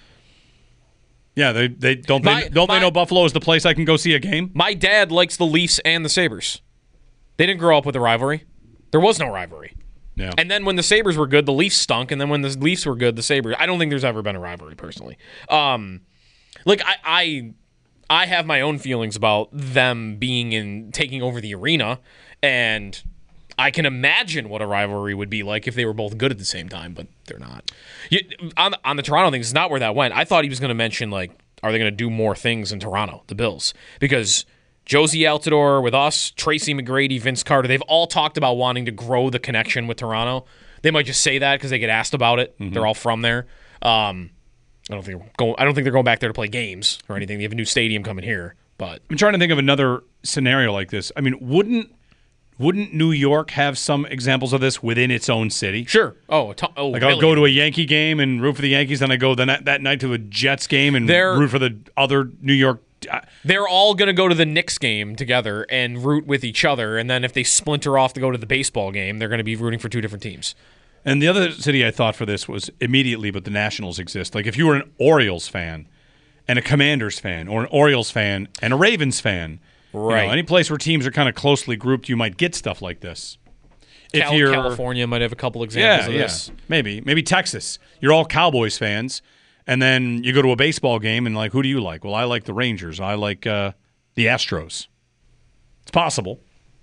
Yeah, they they don't My- they don't my- they know Buffalo is the place I can go see a game? My dad likes the Leafs and the Sabres. They didn't grow up with a rivalry. There was no rivalry. Yeah. And then when the Sabres were good, the Leafs stunk. And then when the Leafs were good, the Sabres. I don't think there's ever been a rivalry, personally. Um, like, I, I I have my own feelings about them being in, taking over the arena. And I can imagine what a rivalry would be like if they were both good at the same time, but they're not. You, on, on the Toronto thing, it's not where that went. I thought he was going to mention, like, are they going to do more things in Toronto, the Bills? Because Josie Altidore with us, Tracy McGrady, Vince Carter, they've all talked about wanting to grow the connection with Toronto. They might just say that because they get asked about it. Mm-hmm. They're all from there. Um, I don't think they're going, I don't think they're going back there to play games or anything. They have a new stadium coming here. But I'm trying to think of another scenario like this. I mean, wouldn't wouldn't New York have some examples of this within its own city? Sure. Oh, a ton- oh like really? I'll go to a Yankee game and root for the Yankees, then I go the that night to a Jets game and They're- root for the other New York. They're all going to go to the Knicks game together and root with each other. And then if they splinter off to go to the baseball game, they're going to be rooting for two different teams. And the other city I thought for this was immediately, but the Nationals exist. Like if you were an Orioles fan and a Commanders fan, or an Orioles fan and a Ravens fan, Right. you know, any place where teams are kind of closely grouped, you might get stuff like this. If Cal- you're California might have a couple examples yeah, of yeah. this. Maybe. Maybe Texas. You're all Cowboys fans, and then you go to a baseball game, and like, who do you like? Well, I like the Rangers. I like uh, the Astros. It's possible.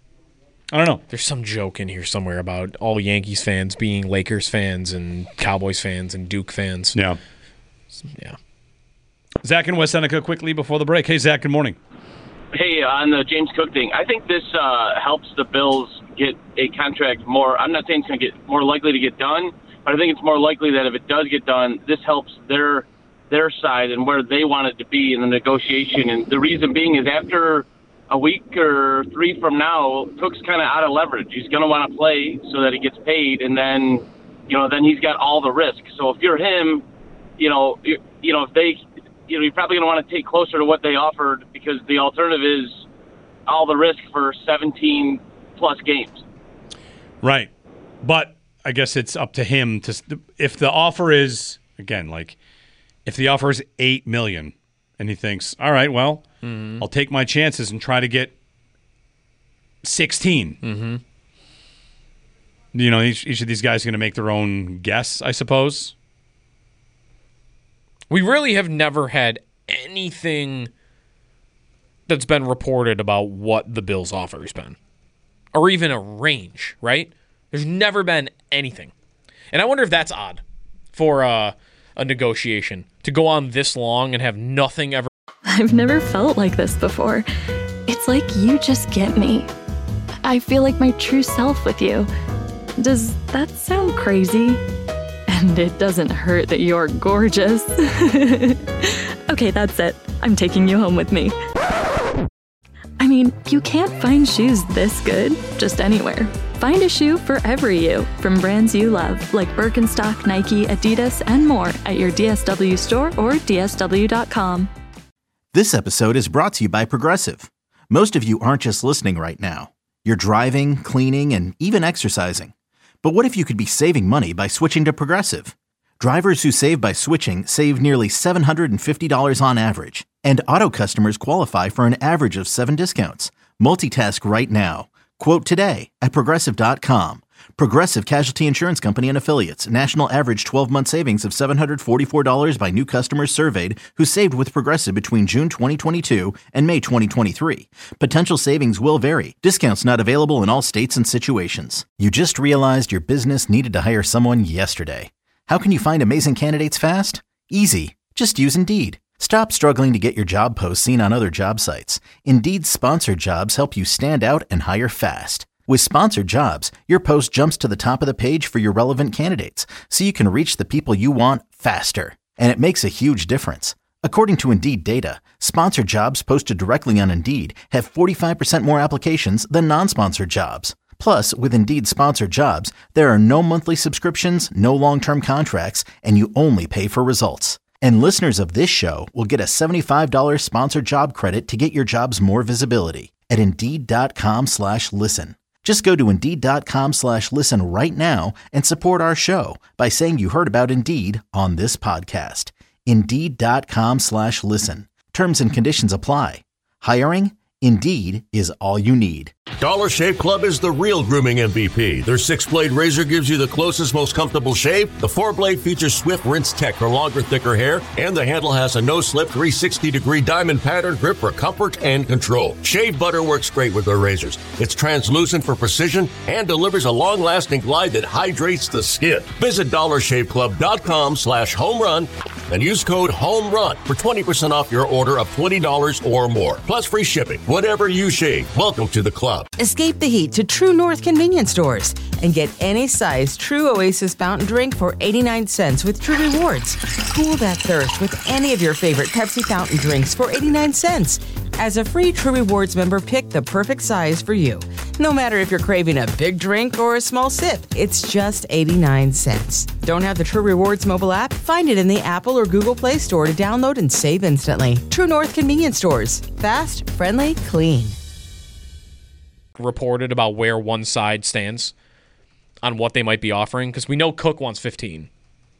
I don't know. There's some joke in here somewhere about all Yankees fans being Lakers fans and Cowboys fans and Duke fans. Yeah. Yeah. Zach and West Seneca quickly before the break. Hey, Zach, good morning. Hey, on the James Cook thing, I think this uh, helps the Bills get a contract more. I'm not saying it's going to get more likely to get done, but I think it's more likely that if it does get done, this helps their their side and where they want it to be in the negotiation. And the reason being is after a week or three from now, Cook's kind of out of leverage. He's going to want to play so that he gets paid, and then, you know, then he's got all the risk. So if you're him, you know, you, you know, if they, you know, you're probably going to want to take closer to what they offered because the alternative is all the risk for seventeen plus games. Right. But I guess it's up to him to, if the offer is, again, like, if the offer is eight million dollars and he thinks, all right, well, Mm-hmm. I'll take my chances and try to get sixteen. Mm-hmm. You know, each, each of these guys are going to make their own guess, I suppose. We really have never had anything that's been reported about what the Bills' offer has been, or even a range, right? There's never been anything. And I wonder if that's odd for uh, a negotiation, to go on this long and have nothing ever. I've never felt like this before. It's like you just get me. I feel like my true self with you. Does that sound crazy? And it doesn't hurt that you're gorgeous. Okay, that's it. I'm taking you home with me. I mean, you can't find shoes this good just anywhere. Find a shoe for every you from brands you love, like Birkenstock, Nike, Adidas, and more at your D S W store or D S W dot com. This episode is brought to you by Progressive. Most of you aren't just listening right now. You're driving, cleaning, and even exercising. But what if you could be saving money by switching to Progressive? Drivers who save by switching save nearly seven hundred fifty dollars on average. And auto customers qualify for an average of seven discounts. Multitask right now. Quote today at Progressive dot com. Progressive Casualty Insurance Company and Affiliates. National average twelve-month savings of seven hundred forty-four dollars by new customers surveyed who saved with Progressive between June twenty twenty-two and May twenty twenty-three. Potential savings will vary. Discounts not available in all states and situations. You just realized your business needed to hire someone yesterday. How can you find amazing candidates fast? Easy. Just use Indeed. Stop struggling to get your job posts seen on other job sites. Indeed's sponsored jobs help you stand out and hire fast. With sponsored jobs, your post jumps to the top of the page for your relevant candidates, so you can reach the people you want faster. And it makes a huge difference. According to Indeed data, sponsored jobs posted directly on Indeed have forty-five percent more applications than non-sponsored jobs. Plus, with Indeed sponsored jobs, there are no monthly subscriptions, no long-term contracts, and you only pay for results. And listeners of this show will get a seventy-five dollars sponsored job credit to get your jobs more visibility at Indeed.com slash listen. Just go to Indeed.com slash listen right now and support our show by saying you heard about Indeed on this podcast. Indeed.com slash listen. Terms and conditions apply. Hiring? Indeed is all you need. Dollar Shave Club is the real grooming M V P. Their six-blade razor gives you the closest, most comfortable shave. The four-blade features swift rinse tech for longer, thicker hair. And the handle has a no-slip three sixty degree diamond pattern grip for comfort and control. Shave butter works great with their razors. It's translucent for precision and delivers a long-lasting glide that hydrates the skin. Visit dollarshaveclub.com slash home run and use code HOMERUN for twenty percent off your order of twenty dollars or more. Plus free shipping. Whatever you shave, welcome to the club. Escape the heat to True North convenience stores and get any size True Oasis fountain drink for eighty-nine cents with True Rewards. Cool that thirst with any of your favorite Pepsi fountain drinks for eighty-nine cents. As a free True Rewards member, pick the perfect size for you. No matter if you're craving a big drink or a small sip, it's just eighty-nine cents. Don't have the True Rewards mobile app? Find it in the Apple or Google Play Store to download and save instantly. True North convenience stores. Fast, friendly, clean. Reported about where one side stands on what they might be offering, because we know Cook wants fifteen.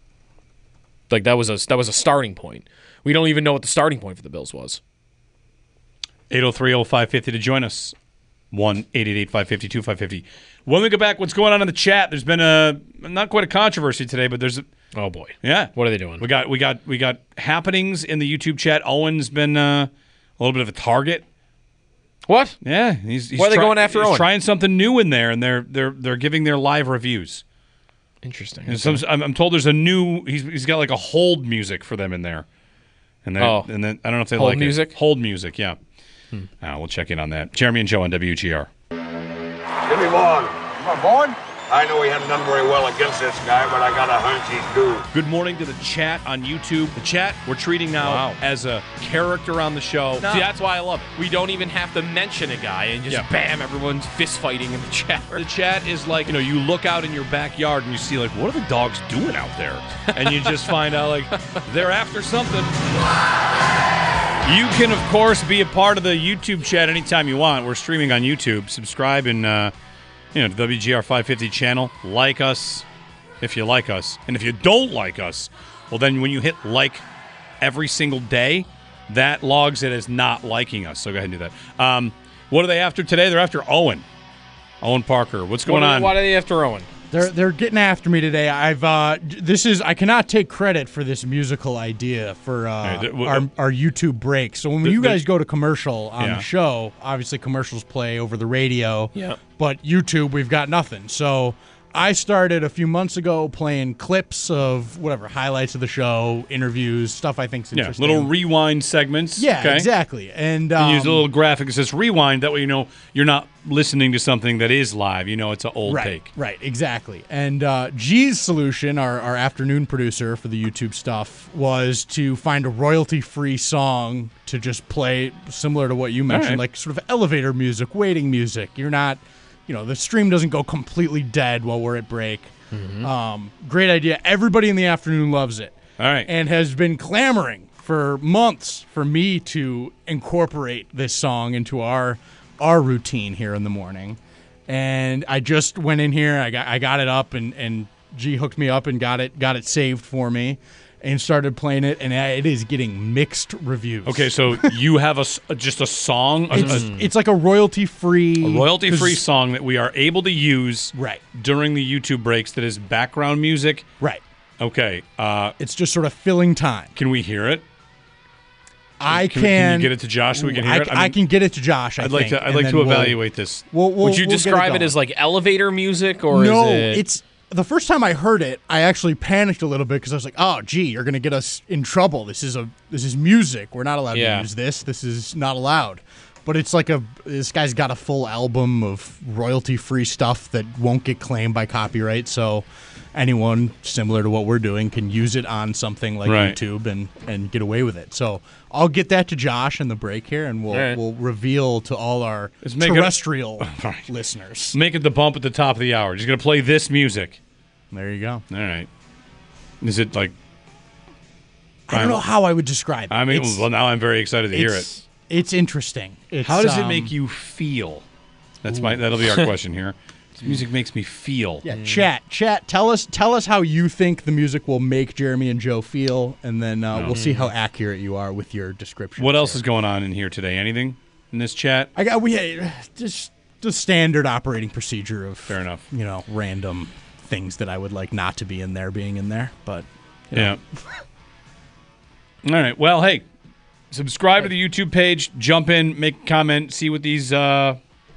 Like that was a that was a starting point. We don't even know what the starting point for the Bills was. eight oh three oh five fifty to join us. one eight eight eight five five two five five zero. When we go back, what's going on in the chat? There's been a not quite a controversy today, but there's a oh boy, yeah. What are they doing? We got we got we got happenings in the YouTube chat. Owen's been uh, a little bit of a target. What? Yeah, he's, he's why are they try- going after he's Owen? Trying something new in there, and they're they're they're giving their live reviews. Interesting. And some, I'm, I'm told there's a new. He's he's got like a hold music for them in there, and then oh. and then I don't know if they hold like music. It. Hold music, yeah. Hmm. Uh, we'll check in on that. Jeremy and Joe on W G R. Jimmy Vaughn. Come on, Vaughn. I know he hasn't done very well against this guy, but I got a hunch he's due. Good morning to the chat on YouTube. The chat we're treating now wow. as a character on the show. No. See, that's why I love it. We don't even have to mention a guy and just yeah. bam, everyone's fist fighting in the chat. The chat is like, you know, you look out in your backyard and you see like, what are the dogs doing out there? And you just find out like they're after something. You can, of course, be a part of the YouTube chat anytime you want. We're streaming on YouTube. Subscribe and, uh, you know, the W G R five fifty channel. Like us if you like us. And if you don't like us, well, then when you hit like every single day, that logs it as not liking us. So go ahead and do that. Um, what are they after today? They're after Owen. Owen Parker. What's going what are, on? Why are they after Owen? They're they're getting after me today. I've uh, this is I cannot take credit for this musical idea for uh, Hey, th- w- our our YouTube break. So when The- you the- guys go to commercial on Yeah. the show, obviously commercials play over the radio. Yeah. But YouTube, we've got nothing. So I started a few months ago playing clips of whatever, highlights of the show, interviews, stuff I think's Yeah, interesting. little rewind segments. Yeah, okay? exactly. And You um, use a little graphic that says rewind. That way you know you're not listening to something that is live. You know it's an old right, take. Right, exactly. And uh, G's solution, our, our afternoon producer for the YouTube stuff, was to find a royalty-free song to just play similar to what you mentioned, right. like sort of elevator music, waiting music. You're not, you know, the stream doesn't go completely dead while we're at break. Mm-hmm. Um, great idea. Everybody in the afternoon loves it. All right. And has been clamoring for months for me to incorporate this song into our our routine here in the morning. And I just went in here, I got I got it up, and, and G hooked me up and got it got it saved for me and started playing it, and it is getting mixed reviews. Okay, so you have a s- just a song, a, It's, a- it's like a royalty-free a royalty-free 'cause- song that we are able to use Right. during the YouTube breaks that is background music. Right. Okay. Uh, It's just sort of filling time. can we hear it? I Can can. we- can you get it to Josh so we can hear I, it? I I, mean, can get it to Josh. I I'd like think, to. I'd and like then to we'll- evaluate this. We'll, we'll, Would you we'll get describe it, going. as like elevator music, or no, is it? it's the first time I heard it, I actually panicked a little bit because I was like, "Oh, gee, you're going to get us in trouble. This is a this is music. We're not allowed Yeah. to use this. This is not allowed." But it's like a this guy's got a full album of royalty-free stuff that won't get claimed by copyright. So anyone similar to what we're doing can use it on something like Right. YouTube and and get away with it. So I'll get that to Josh in the break here, and we'll All right. we'll reveal to all our Let's make it- terrestrial All right. listeners. Make it the bump at the top of the hour. Just gonna play this music. There you go. All right. Is it like? I don't know how I would describe it. I mean, It's- well, now I'm very excited to hear it. it's, It's interesting. It's, How does it um, make you feel? That's my. That'll be our question here. This music makes me feel. Yeah, chat, chat. Tell us, tell us how you think the music will make Jeremy and Joe feel, and then uh, No. we'll see how accurate you are with your description. What else is going on in here today? Anything in this chat? I got we uh, just the standard operating procedure of fair enough. You know, random things that I would like not to be in there being in there, but you know. Yeah. All right. Well, hey, subscribe to the YouTube page. Jump in, make a comment, see what these uh,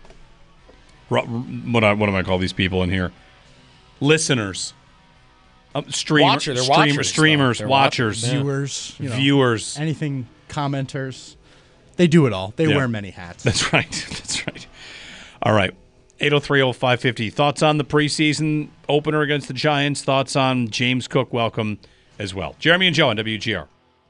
ru- what I, what am I call these people in here? Listeners, um, stream, Watcher, they're stream- watchers, streamers, though. They're watchers, wa- yeah. viewers, you know, viewers, anything, commenters. They do it all. They Yeah. wear many hats. That's right. That's right. All right. eight oh three oh five fifty. Thoughts on the preseason opener against the Giants? Thoughts on James Cook? Welcome as well. Jeremy and Joe on W G R.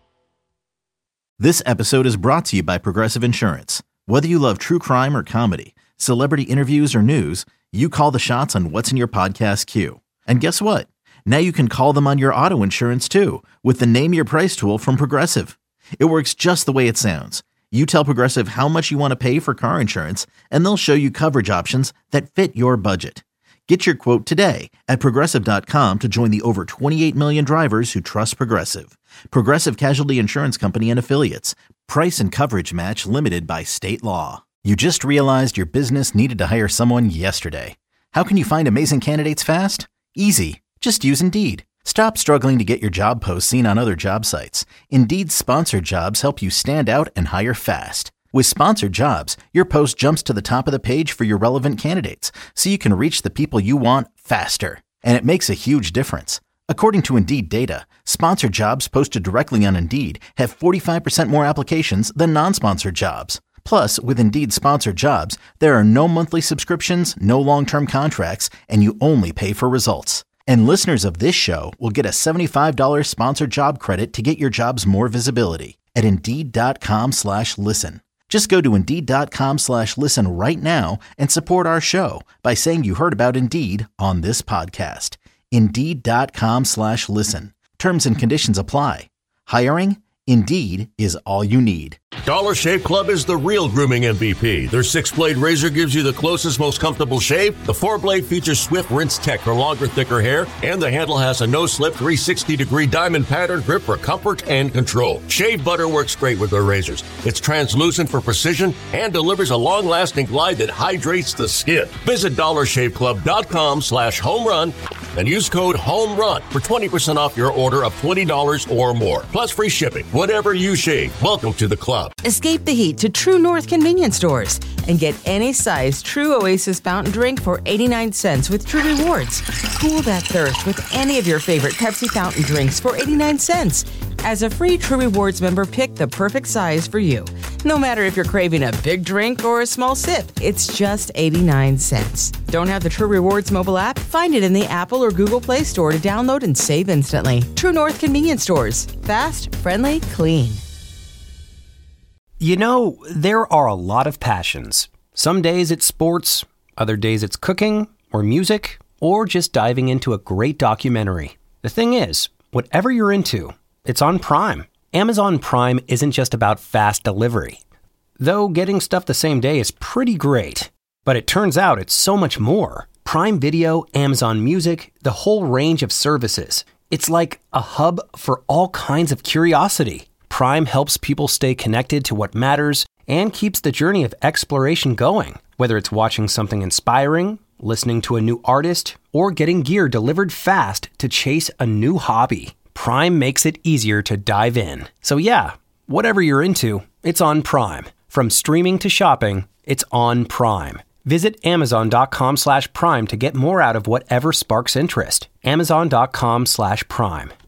This episode is brought to you by Progressive Insurance. Whether you love true crime or comedy, celebrity interviews or news, you call the shots on what's in your podcast queue. And guess what? Now you can call them on your auto insurance too with the Name Your Price tool from Progressive. It works just the way it sounds. You tell Progressive how much you want to pay for car insurance, and they'll show you coverage options that fit your budget. Get your quote today at Progressive dot com to join the over twenty-eight million drivers who trust Progressive. Progressive Casualty Insurance Company and Affiliates. Price and coverage match limited by state law. You just realized your business needed to hire someone yesterday. How can you find amazing candidates fast? Easy. Just use Indeed. Stop struggling to get your job posts seen on other job sites. Indeed's sponsored jobs help you stand out and hire fast. With sponsored jobs, your post jumps to the top of the page for your relevant candidates, so you can reach the people you want faster. And it makes a huge difference. According to Indeed data, sponsored jobs posted directly on Indeed have forty-five percent more applications than non-sponsored jobs. Plus, with Indeed sponsored jobs, there are no monthly subscriptions, no long-term contracts, and you only pay for results. And listeners of this show will get a seventy-five dollars sponsored job credit to get your jobs more visibility at Indeed.com slash listen. Just go to Indeed.com slash listen right now and support our show by saying you heard about Indeed on this podcast. Indeed.com slash listen. Terms and conditions apply. Hiring? Indeed is all you need. Dollar Shave Club is the real grooming M V P. Their six-blade razor gives you the closest, most comfortable shave. The four-blade features Swift Rinse Tech for longer, thicker hair. And the handle has a no-slip three hundred sixty degree diamond pattern grip for comfort and control. Shave butter works great with their razors. It's translucent for precision and delivers a long-lasting glide that hydrates the skin. Visit dollarshaveclub.com slash home run Then use code HOMERUN for twenty percent off your order of twenty dollars or more. Plus free shipping. Whatever you shave, welcome to the club. Escape the heat to True North convenience stores and get any size True Oasis fountain drink for eighty-nine cents with True Rewards. Cool that thirst with any of your favorite Pepsi fountain drinks for eighty-nine cents. As a free True Rewards member, pick the perfect size for you. No matter if you're craving a big drink or a small sip, it's just eighty-nine cents. Don't have the True Rewards mobile app? Find it in the Apple or Google Play Store to download and save instantly. True North convenience stores. Fast, friendly, clean. You know, there are a lot of passions. Some days it's sports, other days it's cooking, or music, or just diving into a great documentary. The thing is, whatever you're into, it's on Prime. Amazon Prime isn't just about fast delivery. Though getting stuff the same day is pretty great. But it turns out it's so much more. Prime Video, Amazon Music, the whole range of services. It's like a hub for all kinds of curiosity. Prime helps people stay connected to what matters and keeps the journey of exploration going. Whether it's watching something inspiring, listening to a new artist, or getting gear delivered fast to chase a new hobby. Prime makes it easier to dive in. So yeah, whatever you're into, it's on Prime. From streaming to shopping, it's on Prime. Visit amazon.com slash prime to get more out of whatever sparks interest. Amazon.com slash prime.